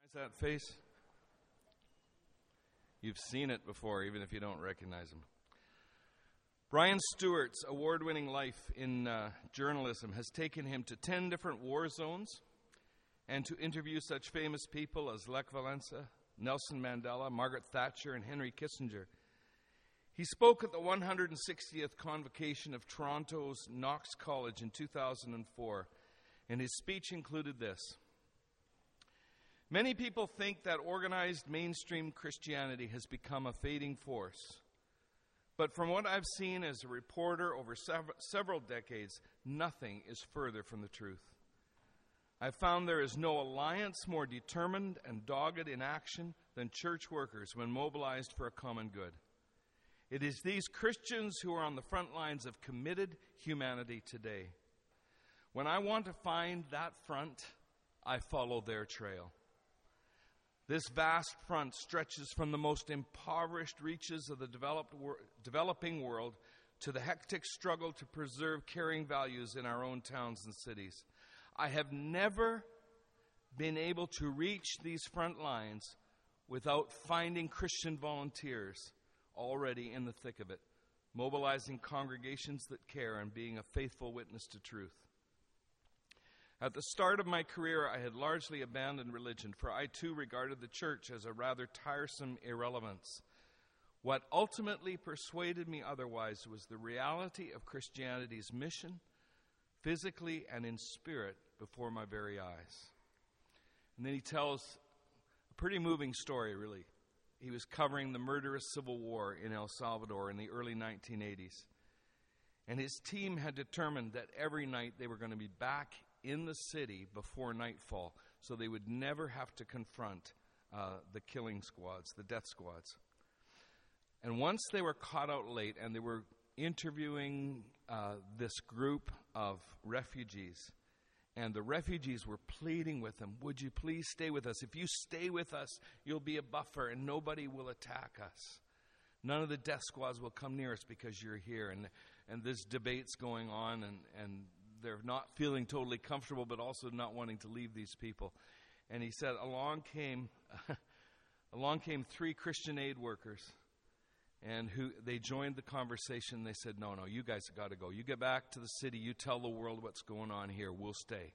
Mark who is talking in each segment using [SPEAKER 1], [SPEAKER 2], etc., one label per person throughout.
[SPEAKER 1] That face? You've seen it before, even if you don't recognize him. Brian Stewart's award-winning life in journalism has taken him to 10 different war zones and to interview such famous people as Lech Walesa, Nelson Mandela, Margaret Thatcher, and Henry Kissinger. He spoke at the 160th convocation of Toronto's Knox College in 2004, and his speech included this. Many people think that organized mainstream Christianity has become a fading force. But from what I've seen as a reporter over several decades, nothing is further from the truth. I've found there is no alliance more determined and dogged in action than church workers when mobilized for a common good. It is these Christians who are on the front lines of committed humanity today. When I want to find that front, I follow their trail. This vast front stretches from the most impoverished reaches of the developing world to the hectic struggle to preserve caring values in our own towns and cities. I have never been able to reach these front lines without finding Christian volunteers already in the thick of it, mobilizing congregations that care and being a faithful witness to truth. At the start of my career, I had largely abandoned religion, for I too regarded the church as a rather tiresome irrelevance. What ultimately persuaded me otherwise was the reality of Christianity's mission, physically and in spirit, before my very eyes. And then he tells a pretty moving story, really. He was covering the murderous civil war in El Salvador in the early 1980s. And his team had determined that every night they were going to be back in the city before nightfall, so they would never have to confront the killing squads, the death squads. And once they were caught out late and they were interviewing this group of refugees, and the refugees were pleading with them, would you please stay with us? If you stay with us, you'll be a buffer and nobody will attack us. None of the death squads will come near us because you're here. And this debate's going on, and they're not feeling totally comfortable, but also not wanting to leave these people. And he said, along came 3 Christian aid workers, and they joined the conversation. They said, no, you guys have got to go. You get back to the city. You tell the world what's going on here. We'll stay.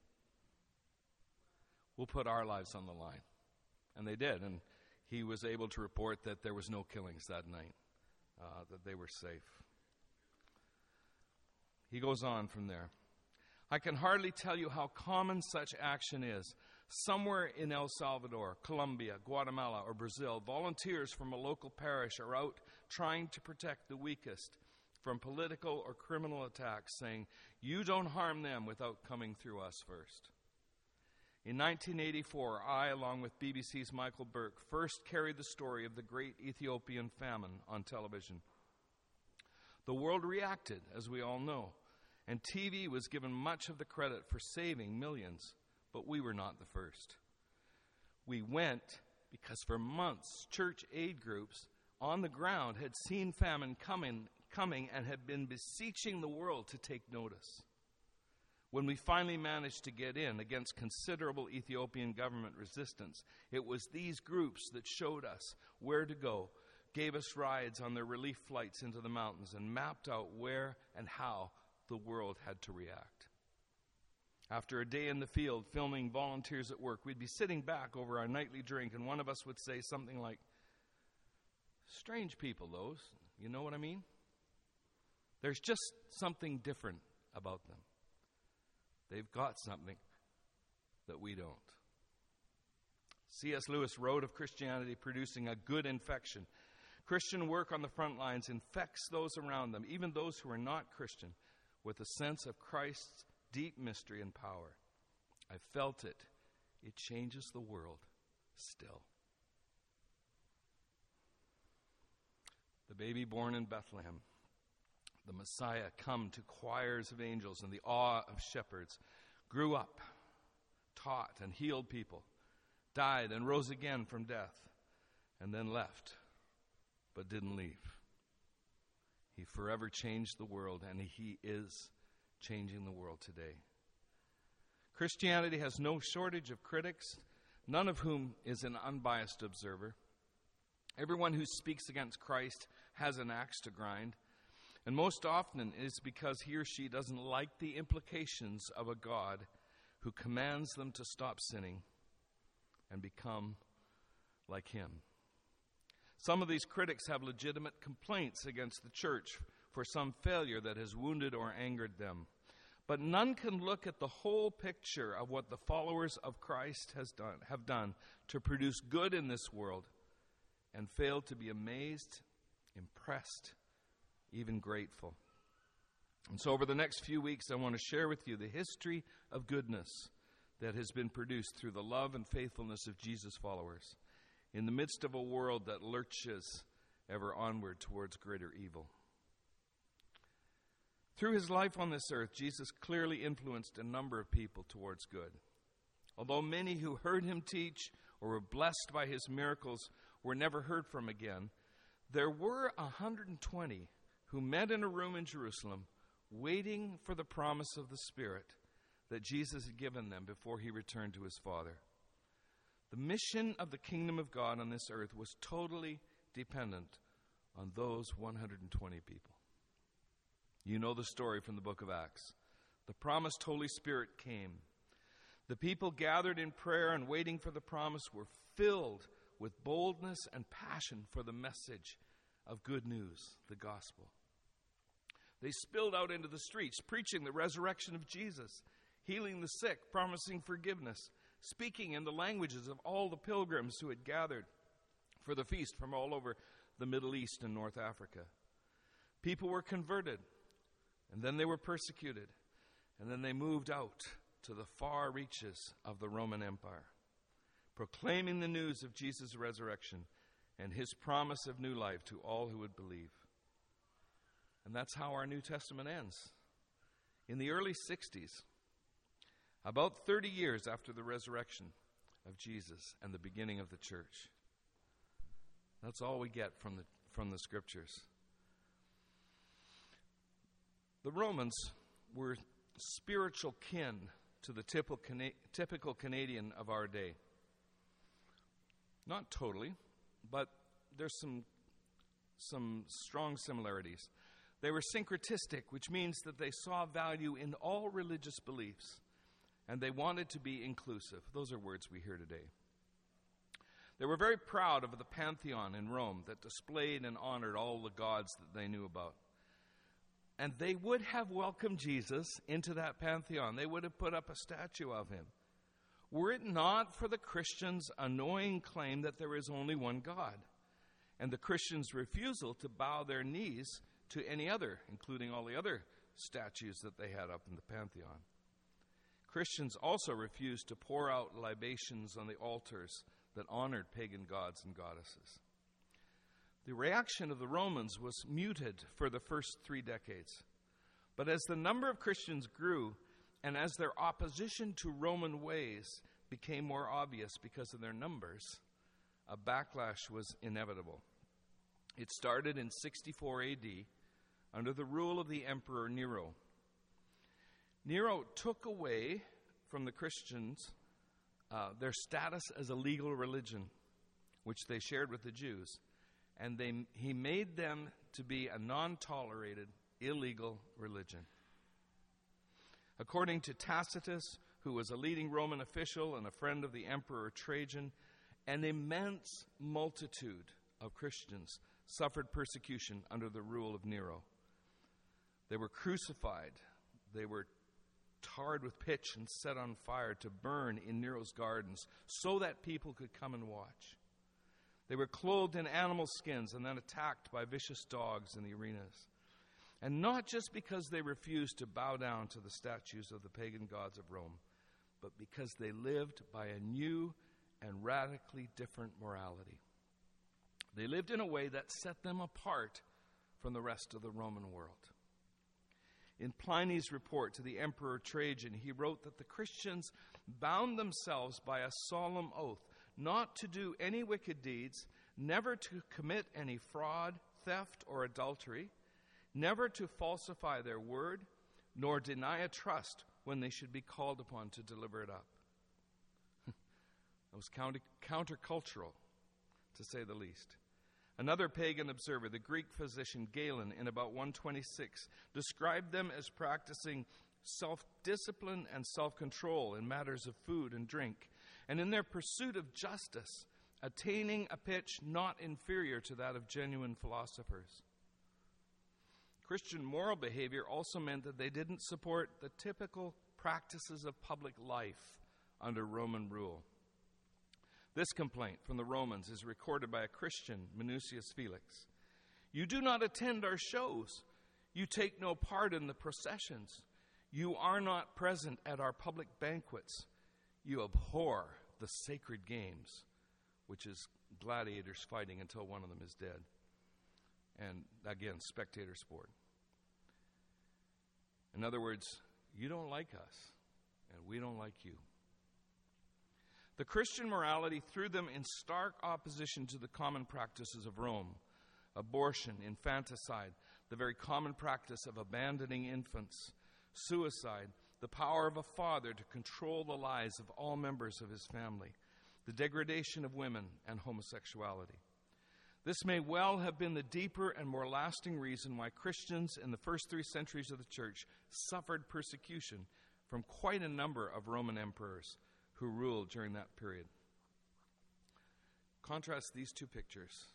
[SPEAKER 1] We'll put our lives on the line. And they did. And he was able to report that there was no killings that night, that they were safe. He goes on from there. I can hardly tell you how common such action is. Somewhere in El Salvador, Colombia, Guatemala, or Brazil, volunteers from a local parish are out trying to protect the weakest from political or criminal attacks, saying, you don't harm them without coming through us first. In 1984, I, along with BBC's Michael Burke, first carried the story of the great Ethiopian famine on television. The world reacted, as we all know, and TV was given much of the credit for saving millions, but we were not the first. We went because for months, church aid groups on the ground had seen famine coming and had been beseeching the world to take notice. When we finally managed to get in against considerable Ethiopian government resistance, it was these groups that showed us where to go, gave us rides on their relief flights into the mountains, and mapped out where and how the world had to react. After a day in the field filming volunteers at work, we'd be sitting back over our nightly drink, and one of us would say something like, strange people, those, you know what I mean? There's just something different about them. They've got something that we don't. C.S. Lewis wrote of Christianity producing a good infection. Christian work on the front lines infects those around them, even those who are not Christian, with a sense of Christ's deep mystery and power. I felt it. It changes the world still. The baby born in Bethlehem, the Messiah come to choirs of angels and the awe of shepherds, grew up, taught and healed people, died and rose again from death, and then left, but didn't leave. He forever changed the world, and he is changing the world today. Christianity has no shortage of critics. none of whom is an unbiased observer. Everyone who speaks against Christ has an axe to grind, and most often it is because he or she doesn't like the implications of a God who commands them to stop sinning and become like him. Some of these critics have legitimate complaints against the church for some failure that has wounded or angered them. But none can look at the whole picture of what the followers of Christ have done to produce good in this world and fail to be amazed, impressed, even grateful. And so over the next few weeks, I want to share with you the history of goodness that has been produced through the love and faithfulness of Jesus' followers in the midst of a world that lurches ever onward towards greater evil. Through his life on this earth, Jesus clearly influenced a number of people towards good. Although many who heard him teach or were blessed by his miracles were never heard from again, there were 120 who met in a room in Jerusalem waiting for the promise of the Spirit that Jesus had given them before he returned to his Father. The mission of the kingdom of God on this earth was totally dependent on those 120 people. You know the story from the book of Acts. The promised Holy Spirit came. The people gathered in prayer and waiting for the promise were filled with boldness and passion for the message of good news, the gospel. They spilled out into the streets, preaching the resurrection of Jesus, healing the sick, promising forgiveness, speaking in the languages of all the pilgrims who had gathered for the feast from all over the Middle East and North Africa. People were converted, and then they were persecuted, and then they moved out to the far reaches of the Roman Empire, proclaiming the news of Jesus' resurrection and his promise of new life to all who would believe. And that's how our New Testament ends. In the early 60s, about 30 years after the resurrection of Jesus and the beginning of the church. That's all we get from the scriptures. The Romans were spiritual kin to the typical Canadian of our day. Not totally, but there's some strong similarities. They were syncretistic, which means that they saw value in all religious beliefs, and they wanted to be inclusive. Those are words we hear today. They were very proud of the Pantheon in Rome that displayed and honored all the gods that they knew about. And they would have welcomed Jesus into that Pantheon. They would have put up a statue of him, were it not for the Christians' annoying claim that there is only one God, and the Christians' refusal to bow their knees to any other, including all the other statues that they had up in the Pantheon. Christians also refused to pour out libations on the altars that honored pagan gods and goddesses. The reaction of the Romans was muted for the first 3 decades. But as the number of Christians grew, and as their opposition to Roman ways became more obvious because of their numbers, a backlash was inevitable. It started in 64 AD under the rule of the Emperor Nero. Nero took away from the Christians their status as a legal religion, which they shared with the Jews, and he made them to be a non-tolerated, illegal religion. According to Tacitus, who was a leading Roman official and a friend of the Emperor Trajan, an immense multitude of Christians suffered persecution under the rule of Nero. They were crucified. They were tarred with pitch and set on fire to burn in Nero's gardens so that people could come and watch. They were clothed in animal skins and then attacked by vicious dogs in the arenas. And not just because they refused to bow down to the statues of the pagan gods of Rome, but because they lived by a new and radically different morality. They lived in a way that set them apart from the rest of the Roman world. In Pliny's report to the Emperor Trajan, he wrote that the Christians bound themselves by a solemn oath not to do any wicked deeds, never to commit any fraud, theft, or adultery, never to falsify their word, nor deny a trust when they should be called upon to deliver it up. was countercultural, to say the least. Another pagan observer, the Greek physician Galen, in about 126, described them as practicing self-discipline and self-control in matters of food and drink, and in their pursuit of justice, attaining a pitch not inferior to that of genuine philosophers. Christian moral behavior also meant that they didn't support the typical practices of public life under Roman rule. This complaint from the Romans is recorded by a Christian, Minucius Felix. You do not attend our shows. You take no part in the processions. You are not present at our public banquets. You abhor the sacred games, which is gladiators fighting until one of them is dead. And again, spectator sport. In other words, you don't like us, and we don't like you. The Christian morality threw them in stark opposition to the common practices of Rome: abortion, infanticide, the very common practice of abandoning infants, suicide, the power of a father to control the lives of all members of his family, the degradation of women, and homosexuality. This may well have been the deeper and more lasting reason why Christians in the first 3 centuries of the church suffered persecution from quite a number of Roman emperors who ruled during that period. Contrast these two pictures.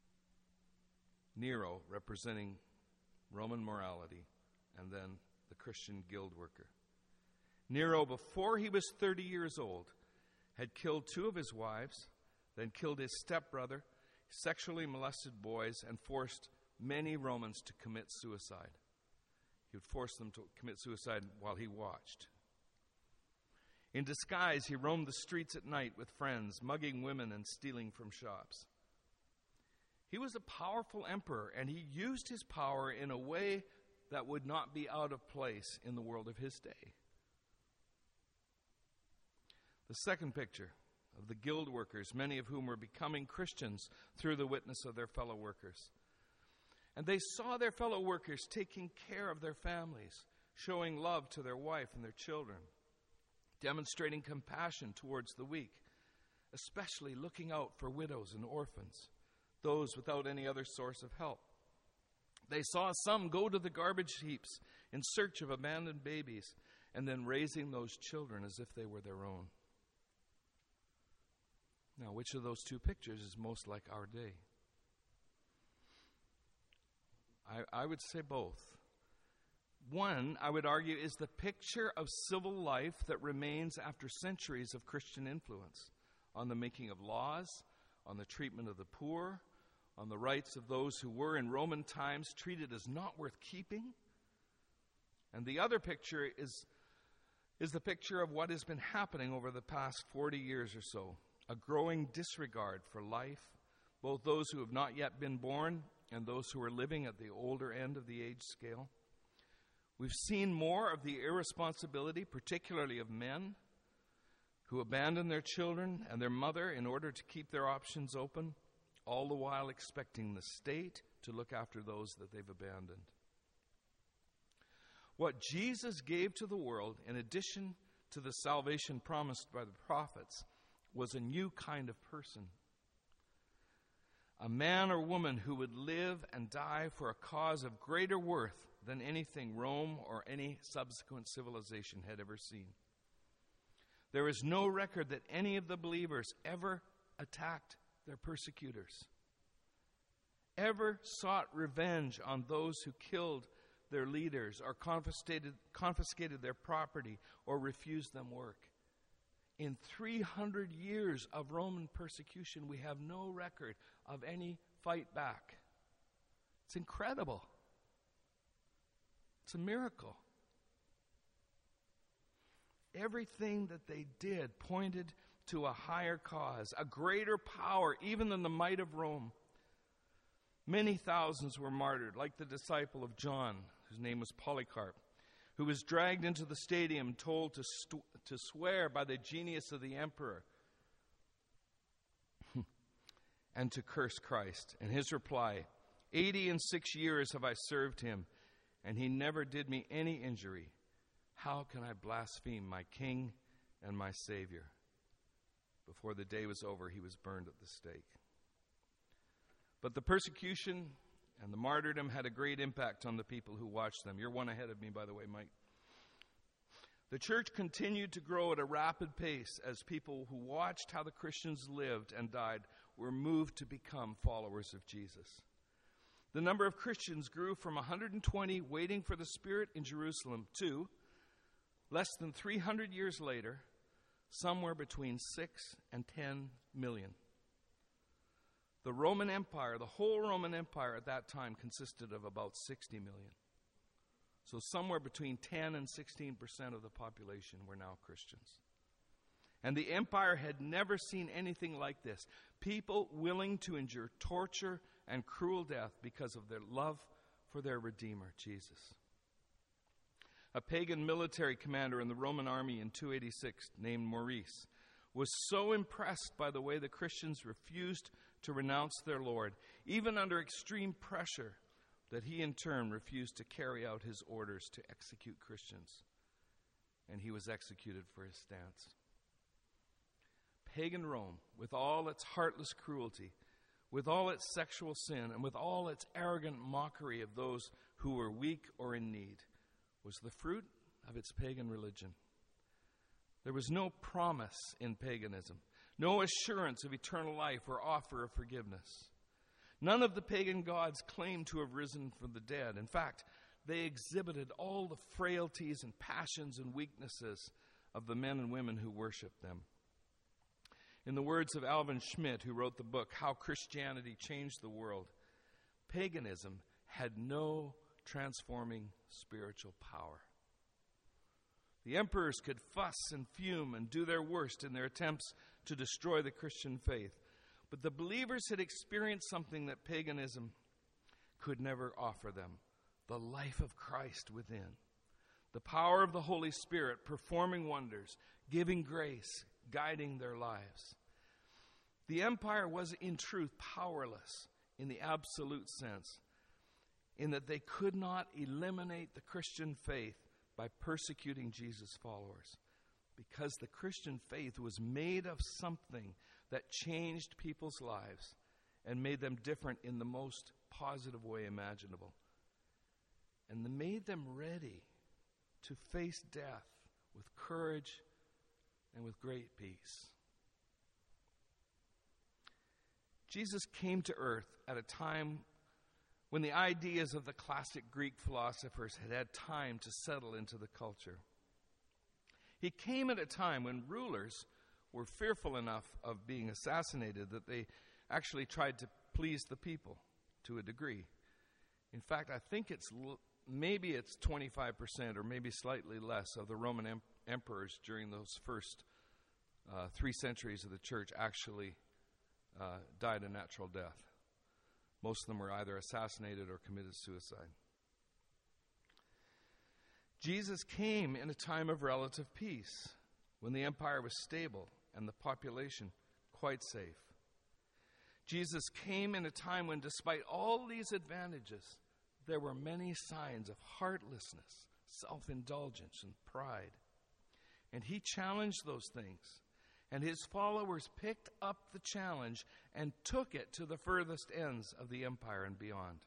[SPEAKER 1] Nero representing Roman morality, and then the Christian guild worker. Nero, before he was 30 years old, had killed 2 of his wives, then killed his stepbrother, sexually molested boys, and forced many Romans to commit suicide. He would force them to commit suicide while he watched. In disguise, he roamed the streets at night with friends, mugging women and stealing from shops. He was a powerful emperor, and he used his power in a way that would not be out of place in the world of his day. The second picture of the guild workers, many of whom were becoming Christians through the witness of their fellow workers. And they saw their fellow workers taking care of their families, showing love to their wife and their children, demonstrating compassion towards the weak, especially looking out for widows and orphans, those without any other source of help. They saw some go to the garbage heaps in search of abandoned babies, and then raising those children as if they were their own. Now, which of those two pictures is most like our day? I would say both. One, I would argue, is the picture of civil life that remains after centuries of Christian influence on the making of laws, on the treatment of the poor, on the rights of those who were in Roman times treated as not worth keeping. And the other picture is the picture of what has been happening over the past 40 years or so, a growing disregard for life, both those who have not yet been born and those who are living at the older end of the age scale. We've seen more of the irresponsibility, particularly of men, who abandon their children and their mother in order to keep their options open, all the while expecting the state to look after those that they've abandoned. What Jesus gave to the world, in addition to the salvation promised by the prophets, was a new kind of person. A man or woman who would live and die for a cause of greater worth than anything Rome or any subsequent civilization had ever seen. There is no record that any of the believers ever attacked their persecutors, ever sought revenge on those who killed their leaders or confiscated their property or refused them work. In 300 years of Roman persecution, we have no record of any fight back. It's incredible. It's a miracle. Everything that they did pointed to a higher cause, a greater power even than the might of Rome. Many thousands were martyred, like the disciple of John, whose name was Polycarp, who was dragged into the stadium, told to swear by the genius of the emperor and to curse Christ. And his reply, 86 years have I served him, and he never did me any injury. How can I blaspheme my King and my Savior? Before the day was over, he was burned at the stake. But the persecution and the martyrdom had a great impact on the people who watched them. You're one ahead of me, by the way, Mike. The church continued to grow at a rapid pace as people who watched how the Christians lived and died were moved to become followers of Jesus. The number of Christians grew from 120 waiting for the Spirit in Jerusalem to, less than 300 years later, somewhere between 6 and 10 million. The Roman Empire, the whole Roman Empire at that time consisted of about 60 million. So somewhere between 10 and 16% of the population were now Christians. And the empire had never seen anything like this. People willing to endure torture and cruel death because of their love for their Redeemer, Jesus. A pagan military commander in the Roman army in 286 named Maurice was so impressed by the way the Christians refused to renounce their Lord, even under extreme pressure, that he in turn refused to carry out his orders to execute Christians. And he was executed for his stance. Pagan Rome, with all its heartless cruelty, with all its sexual sin, and with all its arrogant mockery of those who were weak or in need, was the fruit of its pagan religion. There was no promise in paganism, no assurance of eternal life or offer of forgiveness. None of the pagan gods claimed to have risen from the dead. In fact, they exhibited all the frailties and passions and weaknesses of the men and women who worshiped them. In the words of Alvin Schmidt, who wrote the book, How Christianity Changed the World, paganism had no transforming spiritual power. The emperors could fuss and fume and do their worst in their attempts to destroy the Christian faith. But the believers had experienced something that paganism could never offer them: the life of Christ within, the power of the Holy Spirit performing wonders, giving grace, guiding their lives. The empire was in truth powerless in the absolute sense, in that they could not eliminate the Christian faith by persecuting Jesus' followers, because the Christian faith was made of something that changed people's lives and made them different in the most positive way imaginable. And they made them ready to face death with courage and with great peace. Jesus came to earth at a time when the ideas of the classic Greek philosophers had had time to settle into the culture. He came at a time when rulers were fearful enough of being assassinated that they actually tried to please the people to a degree. In fact, I think maybe it's 25% or maybe slightly less of the Roman emperors during those first 3 centuries of the church actually died a natural death. Most of them were either assassinated or committed suicide. Jesus came in a time of relative peace, when the empire was stable and the population quite safe. Jesus came in a time when, despite all these advantages, there were many signs of heartlessness, self-indulgence, and pride. And he challenged those things. And his followers picked up the challenge and took it to the furthest ends of the empire and beyond.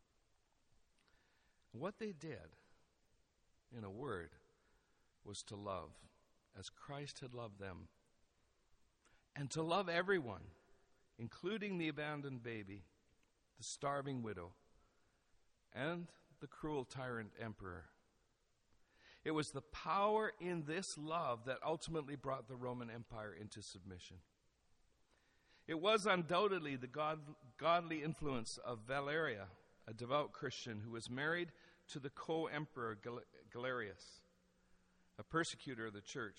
[SPEAKER 1] What they did, in a word, was to love as Christ had loved them. And to love everyone, including the abandoned baby, the starving widow, and the cruel tyrant emperor. It was the power in this love that ultimately brought the Roman Empire into submission. It was undoubtedly the godly influence of Valeria, a devout Christian who was married to the co-emperor Galerius, a persecutor of the church.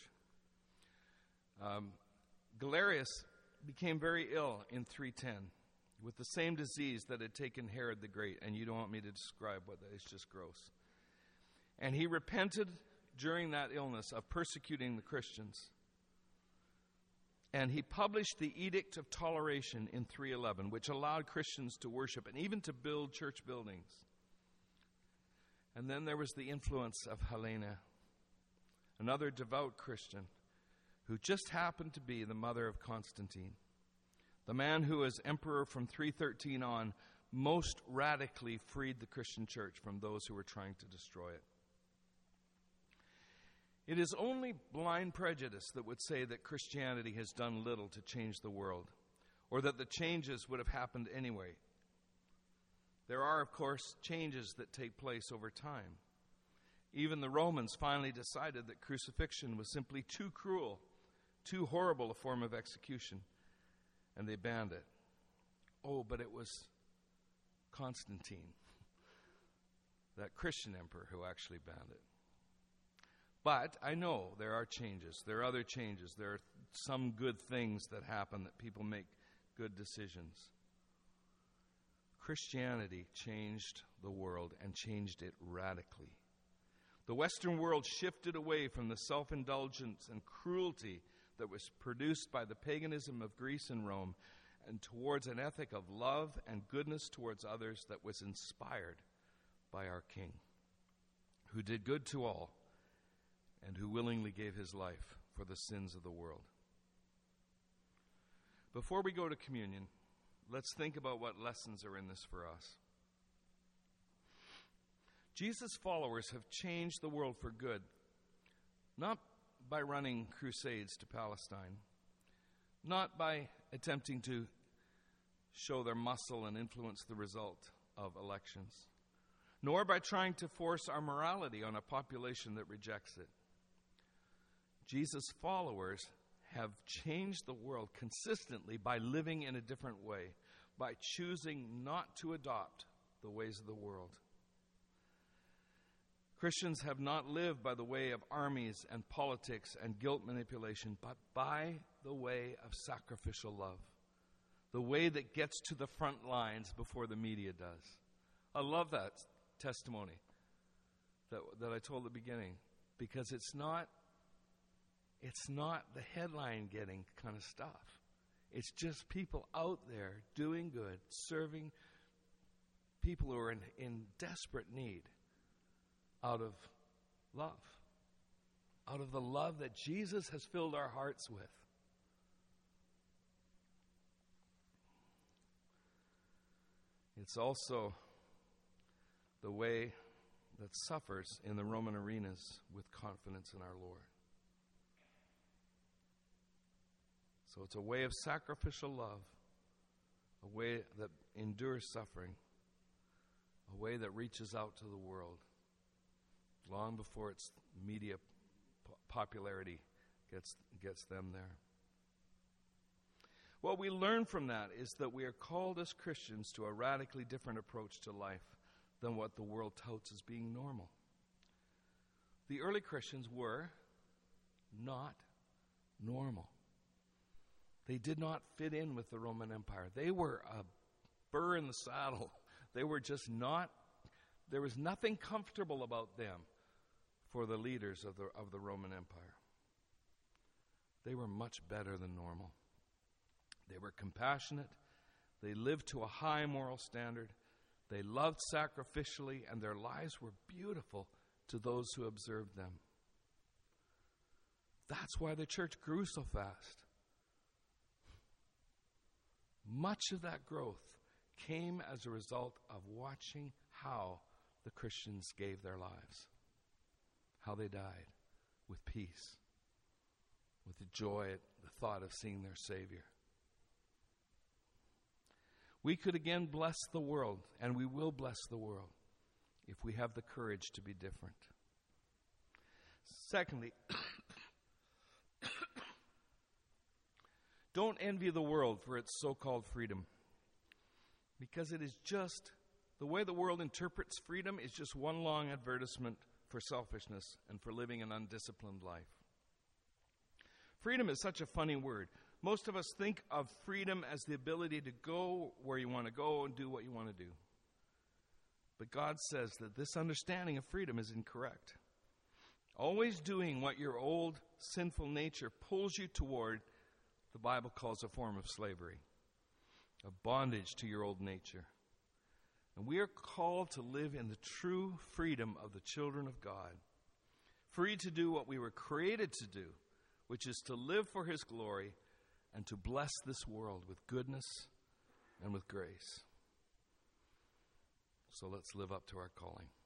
[SPEAKER 1] Galerius became very ill in 310 with the same disease that had taken Herod the Great, and you don't want me to describe what that is, just gross. And he repented during that illness of persecuting the Christians. And he published the Edict of Toleration in 311, which allowed Christians to worship and even to build church buildings. And then there was the influence of Helena, another devout Christian, who just happened to be the mother of Constantine, the man who, as emperor from 313 on, most radically freed the Christian church from those who were trying to destroy it. It is only blind prejudice that would say that Christianity has done little to change the world, or that the changes would have happened anyway. There are, of course, changes that take place over time. Even the Romans finally decided that crucifixion was simply too cruel, too horrible a form of execution, and they banned it. Oh, but it was Constantine, that Christian emperor, who actually banned it. But I know there are changes. There are other changes. There are some good things that happen, that people make good decisions. Christianity changed the world and changed it radically. The Western world shifted away from the self-indulgence and cruelty that was produced by the paganism of Greece and Rome, and towards an ethic of love and goodness towards others that was inspired by our King, who did good to all and who willingly gave his life for the sins of the world. Before we go to communion, let's think about what lessons are in this for us. Jesus' followers have changed the world for good, not by running crusades to Palestine, not by attempting to show their muscle and influence the result of elections, nor by trying to force our morality on a population that rejects it. Jesus' followers have changed the world consistently by living in a different way, by choosing not to adopt the ways of the world. Christians have not lived by the way of armies and politics and guilt manipulation, but by the way of sacrificial love, the way that gets to the front lines before the media does. I love that testimony that I told at the beginning, because it's not the headline-getting kind of stuff. It's just people out there doing good, serving people who are in desperate need out of love, out of the love that Jesus has filled our hearts with. It's also the way that suffers in the Roman arenas with confidence in our Lord. So it's a way of sacrificial love, a way that endures suffering, a way that reaches out to the world long before its media popularity gets them there. What we learn from that is that we are called as Christians to a radically different approach to life than what the world touts as being normal. The early Christians were not normal. They did not fit in with the Roman Empire. They were a burr in the saddle. They were just not, there was nothing comfortable about them for the leaders of the Roman Empire. They were much better than normal. They were compassionate. They lived to a high moral standard. They loved sacrificially, and their lives were beautiful to those who observed them. That's why the church grew so fast. Much of that growth came as a result of watching how the Christians gave their lives, how they died with peace, with the joy at the thought of seeing their Savior. We could again bless the world, and we will bless the world if we have the courage to be different. Secondly, don't envy the world for its so-called freedom, because it is just, the way the world interprets freedom is just one long advertisement for selfishness and for living an undisciplined life. Freedom is such a funny word. Most of us think of freedom as the ability to go where you want to go and do what you want to do. But God says that this understanding of freedom is incorrect. Always doing what your old sinful nature pulls you toward, the Bible calls a form of slavery, of bondage to your old nature. And we are called to live in the true freedom of the children of God, free to do what we were created to do, which is to live for his glory and to bless this world with goodness and with grace. So let's live up to our calling.